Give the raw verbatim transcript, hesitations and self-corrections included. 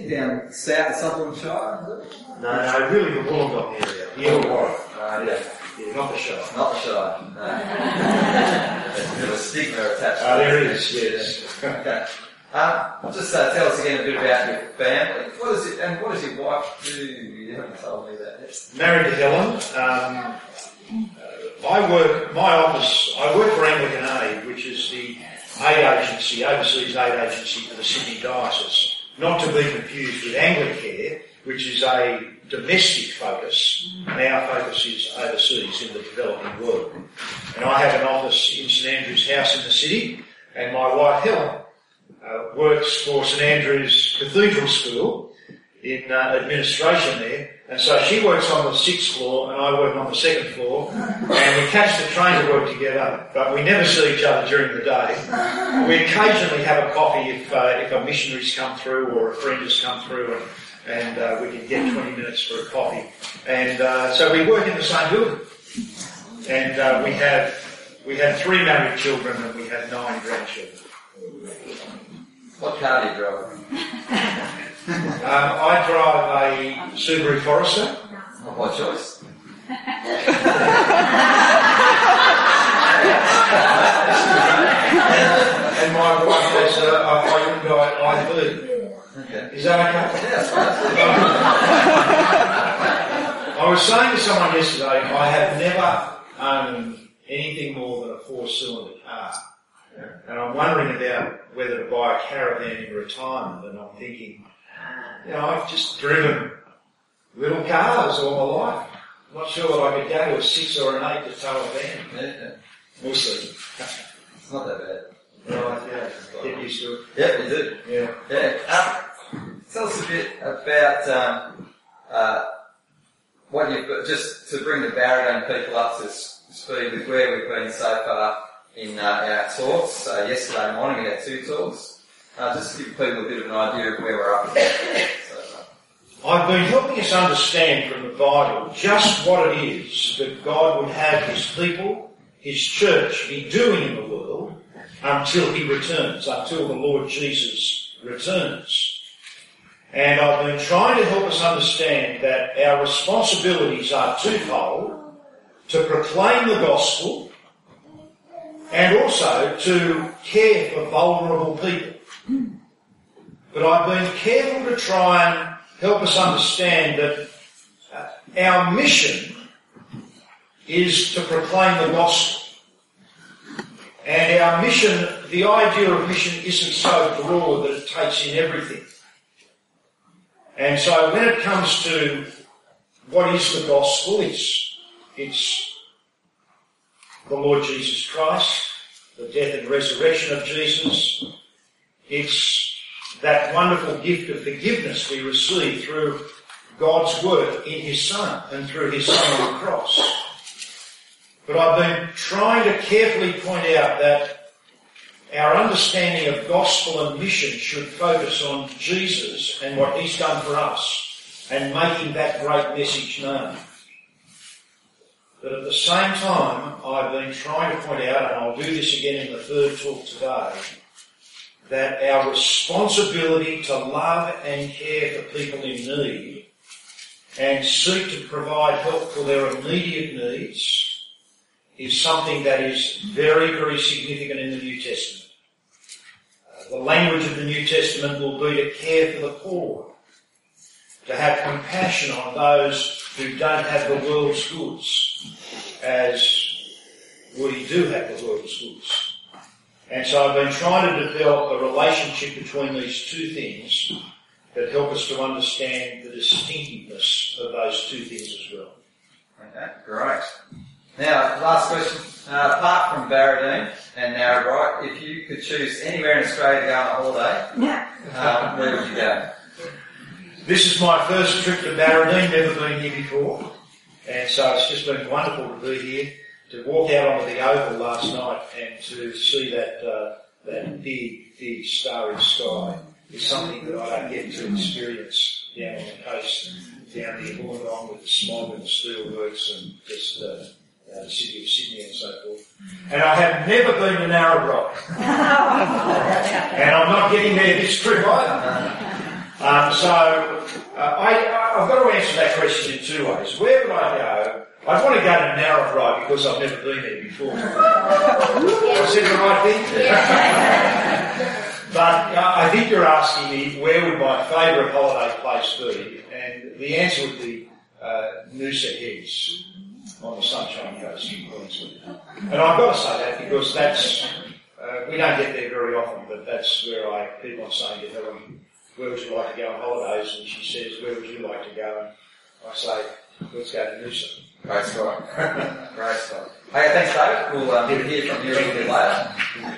down south of Sutherland Shire, is it? No, no, really the Wollongong area. The Illawarra. Uh, yeah. Yeah, not the Shire. Not the Shire, no. There's a bit of a stigma attached to uh, it. There is, yes. Okay. Um, just uh, tell us again a bit about your family. What is it, and what does your wife do? You haven't told me that yet. Married to Helen. Um, uh, I work, my office, I work for Anglican Aid, which is the aid agency, overseas aid agency for the Sydney Diocese. Not to be confused with Anglicare, which is a domestic focus, and our focus is overseas in the developing world. And I have an office in St Andrew's House in the city, and my wife Helen uh, works for St Andrew's Cathedral School in uh, administration there, and so she works on the sixth floor and I work on the second floor, and we catch the train to work together, but we never see each other during the day. We occasionally have a coffee if uh, if a missionary's come through or a friend has come through, and and uh, we can get twenty minutes for a coffee. And uh, so we work in the same building. And uh, we have we have three married children and we have nine grandchildren. What car do you drive? um, I drive a Subaru Forester. Not by choice. And my wife has a, a Hyundai I V. Okay. Is that okay? Yeah, I was saying to someone yesterday, I have never owned anything more than a four-cylinder car. And I'm wondering about whether to buy a caravan in retirement, and I'm thinking, you know, I've just driven little cars all my life. I'm not sure that I could go to a six or an eight to tow a van. yeah. We'll see. It's not that bad. Right, yeah. Get used to it. Yeah, you do. Yeah. Yeah. Um, tell us a bit about um, uh, what you've got, just to bring the Barradane people up to speed with where we've been so far in uh, our talks. So yesterday morning we had two talks. Uh, just to give people a bit of an idea of where we're up to. So, uh, I've been helping us understand from the Bible just what it is that God would have His people, His church, be doing in the world until He returns, until the Lord Jesus returns. And I've been trying to help us understand that our responsibilities are twofold: to proclaim the gospel and also to care for vulnerable people. But I've been careful to try and help us understand that uh, our mission is to proclaim the gospel. And our mission, the idea of mission isn't so broad that it takes in everything. And so when it comes to what is the gospel, it's, it's the Lord Jesus Christ, the death and resurrection of Jesus. It's that wonderful gift of forgiveness we receive through God's work in His Son and through His Son on the cross. But I've been trying to carefully point out that our understanding of gospel and mission should focus on Jesus and what He's done for us and making that great message known. But at the same time, I've been trying to point out, and I'll do this again in the third talk today, that our responsibility to love and care for people in need and seek to provide help for their immediate needs is something that is very, very significant in the New Testament. Uh, the language of the New Testament will be to care for the poor, to have compassion on those who don't have the world's goods, as we do have the world's goods. And so I've been trying to develop a relationship between these two things that help us to understand the distinctiveness of those two things as well. Okay, great. Now, last question. Uh, apart from Barradine and Narrabri, if you could choose anywhere in Australia to go on a holiday, um, where would you go? This is my first trip to Barradine, never been here before. And so it's just been wonderful to be here, to walk out onto the Oval last night and to see that uh, that big, big starry sky is something that I don't get to experience down on the coast, down near Wollongong with the smog and the steelworks and just uh, uh, the city of Sydney and so forth. And I have never been to Narrabri. And I'm not getting there this trip either. Um, so, uh, I, I've got to answer that question in two ways. Where would I go? I'd want to go to Narrabri because I've never been there before. I said the right thing? Yeah. But uh, I think you're asking me where would my favourite holiday place be, and the answer would be uh, Noosa Heads on the Sunshine Coast in Queensland. And I've got to say that because that's, uh, we don't get there very often, but that's where I keep on saying to Helen, where would you like to go on holidays? And she says, where would you like to go? And I say, let's go to Noosa. Great spot. Great spot. Okay, thanks David. We'll um, hear from you a little bit later.